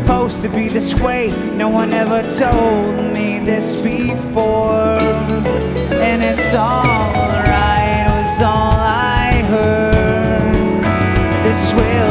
supposed to be this way. No one ever told me this before. And it's alright, was all I heard. This will